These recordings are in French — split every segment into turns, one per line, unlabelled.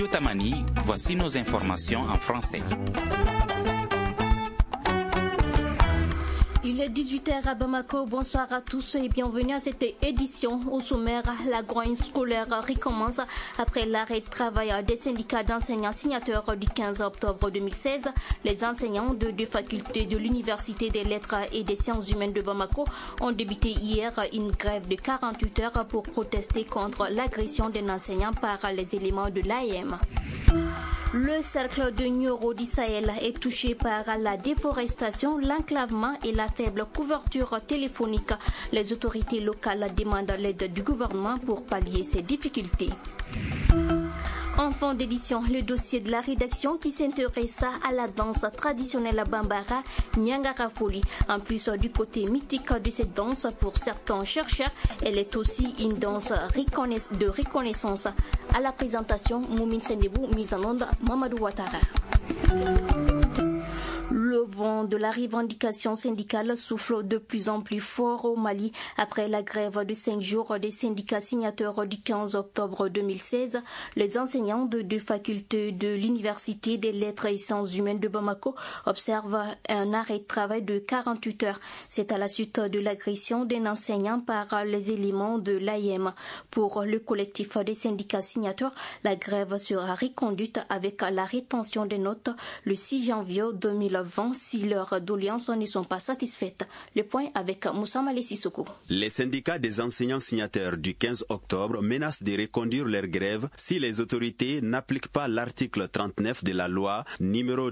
studio Tamani, voici nos informations en français.
Il est 18h à Bamako. Bonsoir à tous et bienvenue à cette édition. Au sommaire, la grogne scolaire recommence après l'arrêt de travail des syndicats d'enseignants signataires du 15 octobre 2016. Les enseignants de deux facultés de l'Université des Lettres et des Sciences Humaines de Bamako ont débuté hier une grève de 48 heures pour protester contre l'agression d'un enseignant par les éléments de l'AEM. Le cercle de Nioro du Sahel est touché par la déforestation, l'enclavement et la faible couverture téléphonique. Les autorités locales demandent l'aide du gouvernement pour pallier ces difficultés. En fin d'édition, le dossier de la rédaction qui s'intéresse à la danse traditionnelle bambara Nyangara Foli. En plus du côté mythique de cette danse, pour certains chercheurs, elle est aussi une danse de reconnaissance. À la présentation, Moumine Sendebou, mise en onde, Mamadou Ouattara. Le vent de la revendication syndicale souffle de plus en plus fort au Mali. Après la grève de 5 jours des syndicats signataires du 15 octobre 2016, les enseignants de deux facultés de l'Université des Lettres et Sciences Humaines de Bamako observent un arrêt de travail de 48 heures. C'est à la suite de l'agression d'un enseignant par les éléments de l'AEM. Pour le collectif des syndicats signataires, la grève sera reconduite avec la rétention des notes le 6 janvier 2020 si leurs doléances ne sont pas satisfaites. Le point avec Moussa Malé Sissoko.
Les syndicats des enseignants signataires du 15 octobre menacent de reconduire leur grève si les autorités n'appliquent pas l'article 39 de la loi numéro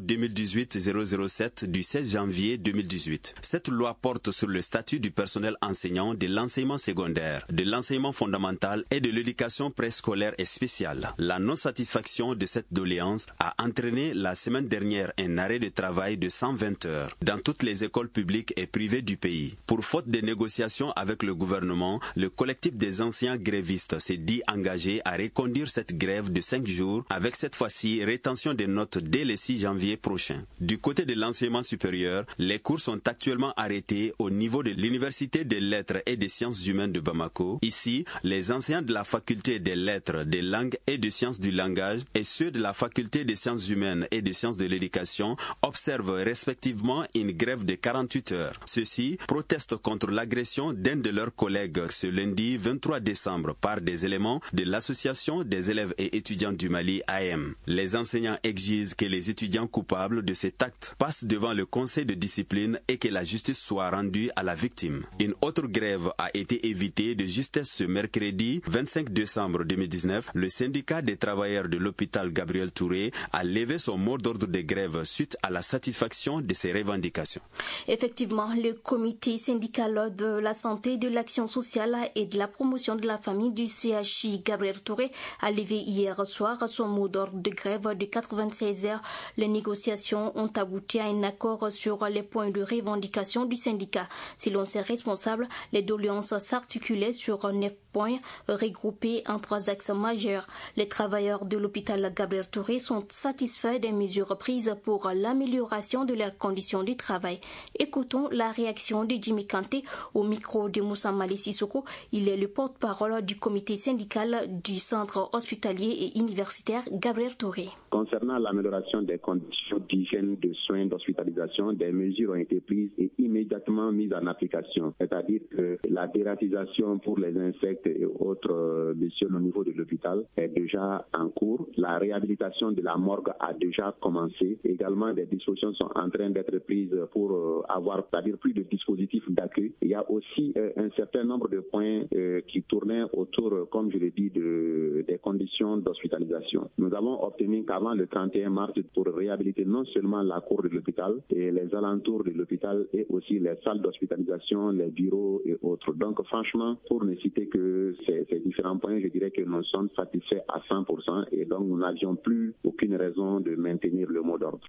2018-007 du 16 janvier 2018. Cette loi porte sur le statut du personnel enseignant de l'enseignement secondaire, de l'enseignement fondamental et de l'éducation préscolaire et spéciale. La non-satisfaction de cette doléance a entraîné la semaine dernière un arrêt de travail de 120 heures dans toutes les écoles publiques et privées du pays. Pour faute de négociations avec le gouvernement, le collectif des anciens grévistes s'est dit engagé à reconduire cette grève de 5 jours avec cette fois-ci rétention des notes dès le 6 janvier prochain. Du côté de l'enseignement supérieur, les cours sont actuellement arrêtés au niveau de l'Université des Lettres et des Sciences Humaines de Bamako. Ici, les enseignants de la faculté des Lettres, des Langues et des Sciences du Langage et ceux de la faculté des Sciences Humaines et des Sciences de l'Éducation observent respectivement une grève de 48 heures. Ceux-ci protestent contre l'agression d'un de leurs collègues ce lundi 23 décembre par des éléments de l'Association des élèves et étudiants du Mali AM. Les enseignants exigent que les étudiants coupables de cet acte passent devant le conseil de discipline et que la justice soit rendue à la victime. Une autre grève a été évitée de justesse ce mercredi 25 décembre 2019. Le syndicat des travailleurs de l'hôpital Gabriel Touré a levé son mot d'ordre de grève suite à la satisfaction de ces revendications.
Effectivement, le comité syndical de la santé, de l'action sociale et de la promotion de la famille du CHI Gabriel Touré a levé hier soir son mot d'ordre de grève de 96 heures. Les négociations ont abouti à un accord sur les points de revendication du syndicat. Selon ses responsables, les doléances s'articulaient sur 9 points regroupés en 3 axes majeurs. Les travailleurs de l'hôpital Gabriel Touré sont satisfaits des mesures prises pour l'amélioration de leurs conditions de travail. Écoutons la réaction de Jimmy Kanté au micro de Moussa Malé Sissoko. Il est le porte-parole du comité syndical du centre hospitalier et universitaire Gabriel Touré.
Concernant l'amélioration des conditions d'hygiène, de soins, d'hospitalisation, des mesures ont été prises et immédiatement mises en application. C'est-à-dire que la dératisation pour les insectes et autres bestioles au niveau de l'hôpital est déjà en cours. La réhabilitation de la morgue a déjà commencé. Également, des dispositions sont en train d'être prises pour avoir, c'est-à-dire plus de dispositifs d'accueil. Il y a aussi un certain nombre de points qui tournaient autour, comme je l'ai dit, des conditions d'hospitalisation. Nous avons obtenu qu'avant le 31 mars, pour réhabiliter non seulement la cour de l'hôpital et les alentours de l'hôpital et aussi les salles d'hospitalisation, les bureaux et autres. Donc franchement, pour ne citer que ces différents points, je dirais que nous sommes satisfaits à 100% et donc nous n'avions plus aucune raison de maintenir le mot d'ordre.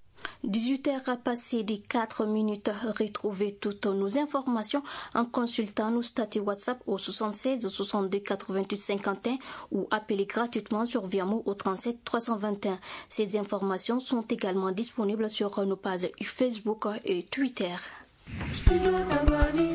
18h passé de 4 minutes. Retrouvez toutes nos informations en consultant nos statuts WhatsApp au 76 62 88 51 ou appelez gratuitement sur Viamo au 37 321. Ces informations sont également disponibles sur nos pages Facebook et Twitter.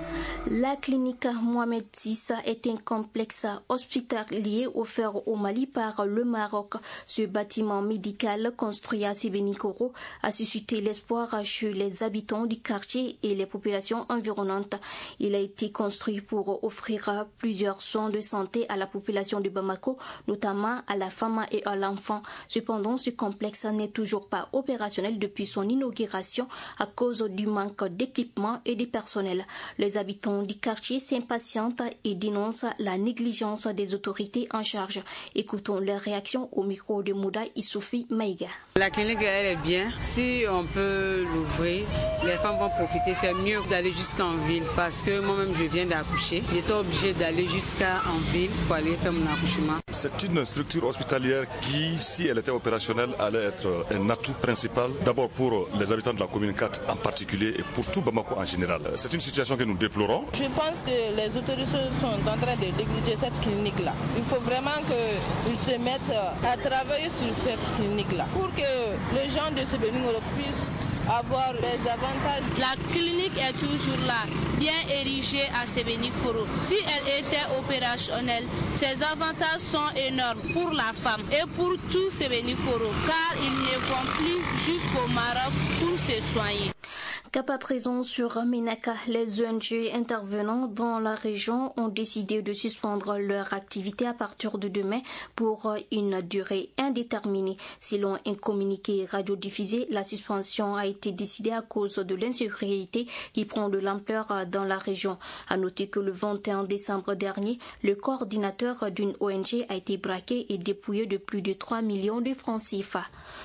La clinique Mohamed VI est un complexe hospitalier offert au Mali par le Maroc. Ce bâtiment médical construit à Sébenikoro a suscité l'espoir chez les habitants du quartier et les populations environnantes. Il a été construit pour offrir plusieurs soins de santé à la population de Bamako, notamment à la femme et à l'enfant. Cependant, ce complexe n'est toujours pas opérationnel depuis son inauguration à cause du manque d'équipement et de personnel. Les habitants du quartier s'impatientent et dénoncent la négligence des autorités en charge. Écoutons leurs réactions au micro de Mouda Issoufi Maïga.
La clinique, elle est bien. Si on peut l'ouvrir, les femmes vont profiter. C'est mieux d'aller jusqu'en ville parce que moi-même, je viens d'accoucher. J'étais obligée d'aller jusqu'en ville pour aller faire mon accouchement.
C'est une structure hospitalière qui, si elle était opérationnelle, allait être un atout principal, d'abord pour les habitants de la commune 4 en particulier et pour tout Bamako en général. C'est une situation que nous déplorons.
Je pense que les autorités sont en train de négliger cette clinique-là. Il faut vraiment qu'ils se mettent à travailler sur cette clinique-là pour que les gens de Sébenikoro puissent avoir les avantages.
La clinique est toujours là, bien érigée à Sébenikoro. Si elle était opérationnelle, ses avantages sont énormes pour la femme et pour tout Sébenikoro, car ils ne vont plus jusqu'au Maroc pour se soigner.
Cap à présent sur Ménaka, les ONG intervenant dans la région ont décidé de suspendre leur activité à partir de demain pour une durée indéterminée. Selon un communiqué radiodiffusé, la suspension a été décidée à cause de l'insécurité qui prend de l'ampleur dans la région. À noter que le 21 décembre dernier, le coordinateur d'une ONG a été braqué et dépouillé de plus de 3 millions de francs CFA.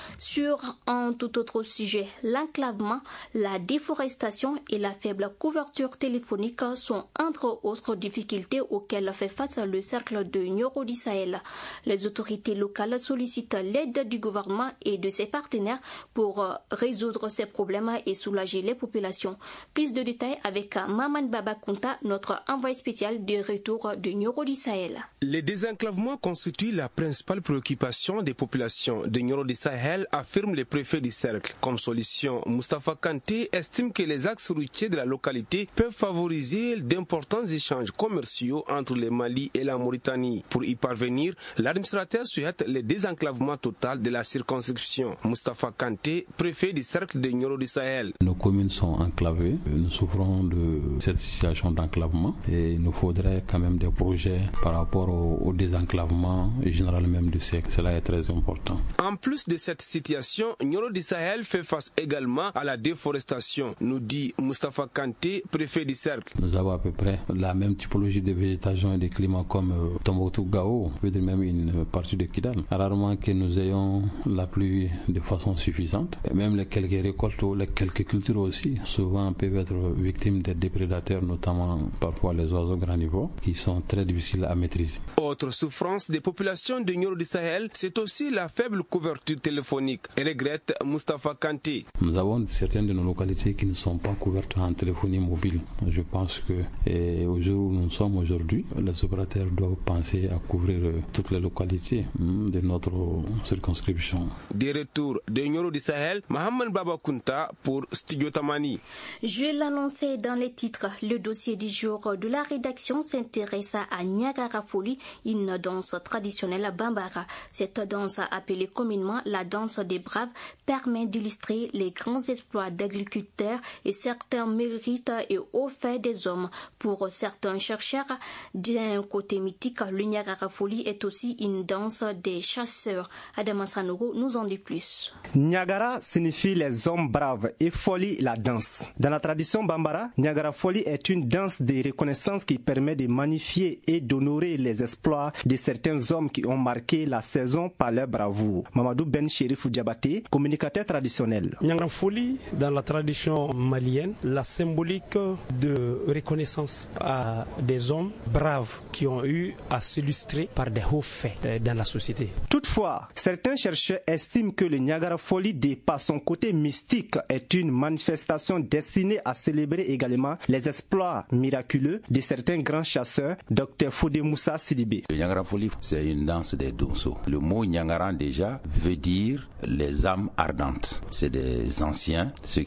Sur un tout autre sujet, l'enclavement, la déforestation et la faible couverture téléphonique sont entre autres difficultés auxquelles fait face le cercle de Nioro du Sahel. Les autorités locales sollicitent l'aide du gouvernement et de ses partenaires pour résoudre ces problèmes et soulager les populations. Plus de détails avec Maman Baba Kunta, notre envoyé spécial de retour de Nioro du Sahel.
Le désenclavement constitue la principale préoccupation des populations de Nioro du Sahel, affirme le préfet du cercle. Comme solution, Moustapha Kanté estime que les axes routiers de la localité peuvent favoriser d'importants échanges commerciaux entre le Mali et la Mauritanie. Pour y parvenir, l'administrateur souhaite le désenclavement total de la circonscription. Moustapha Kanté, préfet du cercle de Nioro du Sahel.
Nos communes sont enclavées. Nous souffrons de cette situation d'enclavement et il nous faudrait quand même des projets par rapport au désenclavement général même du cercle. Cela est très important.
En plus de cette situation, Nioro du Sahel fait face également à la déforestation, nous dit Moustapha Kanté, préfet du cercle.
Nous avons à peu près la même typologie de végétation et de climat comme Tombouctou-Gao, peut-être même une partie de Kidal. Rarement que nous ayons la pluie de façon suffisante. Et même les quelques récoltes, les quelques cultures aussi, souvent peuvent être victimes des déprédateurs, notamment parfois les oiseaux granivores, qui sont très difficiles à maîtriser.
Autre souffrance des populations de Nioro du Sahel, c'est aussi la faible couverture téléphonique, regrette Moustapha Kanté.
Nous avons certaines de nos localités qui ne sont pas couvertes en téléphonie mobile. Je pense que au jour où nous sommes aujourd'hui, les opérateurs doivent penser à couvrir toutes les localités de notre circonscription.
Des retours de Nioro du Sahel, Mohamed Baba Kunta pour Studio Tamani.
Je l'annonçais dans les titres, le dossier du jour de la rédaction s'intéresse à Niagara Folie, une danse traditionnelle bambara. Cette danse, appelée communément la danse des braves, permet d'illustrer les grands exploits d'agriculteurs et certains mérites et hauts faits des hommes. Pour certains chercheurs, d'un côté mythique, le Niagara Folie est aussi une danse des chasseurs. Adama Sanogo nous en dit plus.
Niagara signifie les hommes braves et Folie la danse. Dans la tradition bambara, Niagara Folie est une danse de reconnaissance qui permet de magnifier et d'honorer les exploits de certains hommes qui ont marqué la saison par leur bravoure. Mamadou Ben Chérif Diabaté, communicateur traditionnel.
Niagara Folie, dans la tradition malienne, la symbolique de reconnaissance à des hommes braves qui ont eu à s'illustrer par des hauts faits dans la société.
Toutefois, certains chercheurs estiment que le Niagara Folie, de par son côté mystique, est une manifestation destinée à célébrer également les exploits miraculeux de certains grands chasseurs, Dr Fodé Moussa Sidibé.
Le Niagara Folie, c'est une danse des Donso. Le mot Niagara déjà veut dire les âmes ardentes. C'est des anciens, ceux qui ont réalisé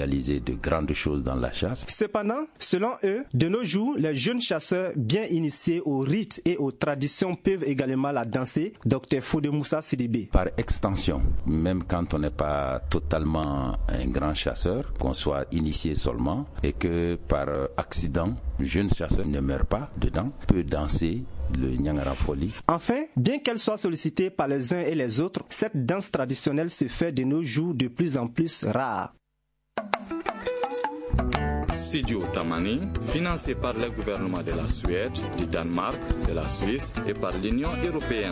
réaliser de grandes choses dans la chasse.
Cependant, selon eux, de nos jours, les jeunes chasseurs bien initiés aux rites et aux traditions peuvent également la danser. Dr Fodé Moussa Sidibé.
Par extension, même quand on n'est pas totalement un grand chasseur, qu'on soit initié seulement et que par accident, le jeune chasseur ne meurt pas dedans, peut danser le Nyangarafoli.
Enfin, bien qu'elle soit sollicitée par les uns et les autres, cette danse traditionnelle se fait de nos jours de plus en plus rare.
Studio Tamani, financé par le gouvernement de la Suède, du Danemark, de la Suisse et par l'Union européenne.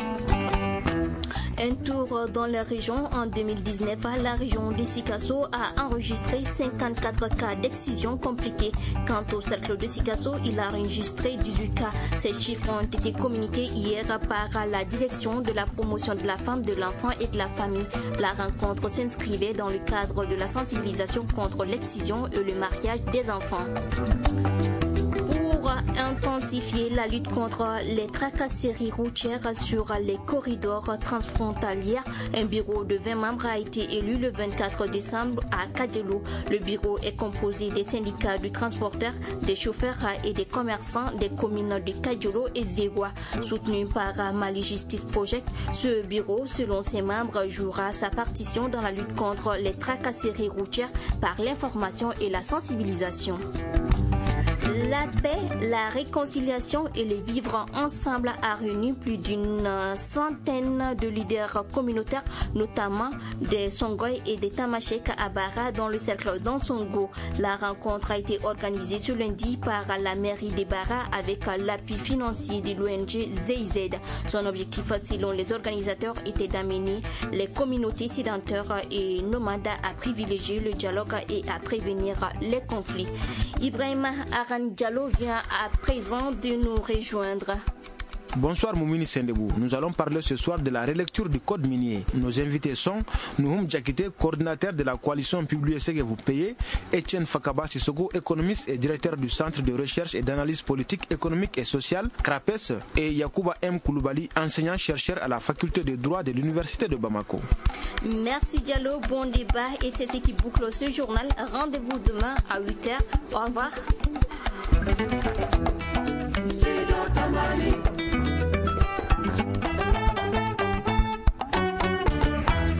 Un tour dans la région en 2019, la région de Sikasso a enregistré 54 cas d'excision compliquée. Quant au cercle de Sikasso, il a enregistré 18 cas. Ces chiffres ont été communiqués hier par la direction de la promotion de la femme, de l'enfant et de la famille. La rencontre s'inscrivait dans le cadre de la sensibilisation contre l'excision et le mariage des enfants. Pour intensifier la lutte contre les tracasseries routières sur les corridors transfrontaliers, un bureau de 20 membres a été élu le 24 décembre à Kadjelo. Le bureau est composé des syndicats de transporteurs, des chauffeurs et des commerçants des communes de Kadjelo et Zégoua. Soutenu par Mali Justice Project, ce bureau, selon ses membres, jouera sa partition dans la lutte contre les tracasseries routières par l'information et la sensibilisation. La paix, la réconciliation et les vivre ensemble a réuni plus d'une centaine de leaders communautaires, notamment des Songoï et des Tamashek à Bara dans le cercle d'Ansongo. La rencontre a été organisée ce lundi par la mairie de Bara avec l'appui financier de l'ONG ZIZ. Son objectif, selon les organisateurs, était d'amener les communautés sédentaires et nomades à privilégier le dialogue et à prévenir les conflits. Ibrahim Aran Diallo vient à présent de nous rejoindre.
Bonsoir Moumini Sendebou. Nous allons parler ce soir de la relecture du code minier. Nos invités sont Nouhoum Diakité, coordinateur de la coalition Publier ce que vous payez, Etienne Fakaba Sissoko, économiste et directeur du Centre de recherche et d'analyse politique, économique et sociale, CRAPES, et Yacouba M. Kouloubali, enseignant-chercheur à la faculté de droit de l'Université de Bamako.
Merci Diallo, bon débat et c'est ce qui boucle ce journal. Rendez-vous demain à 8h. Au revoir.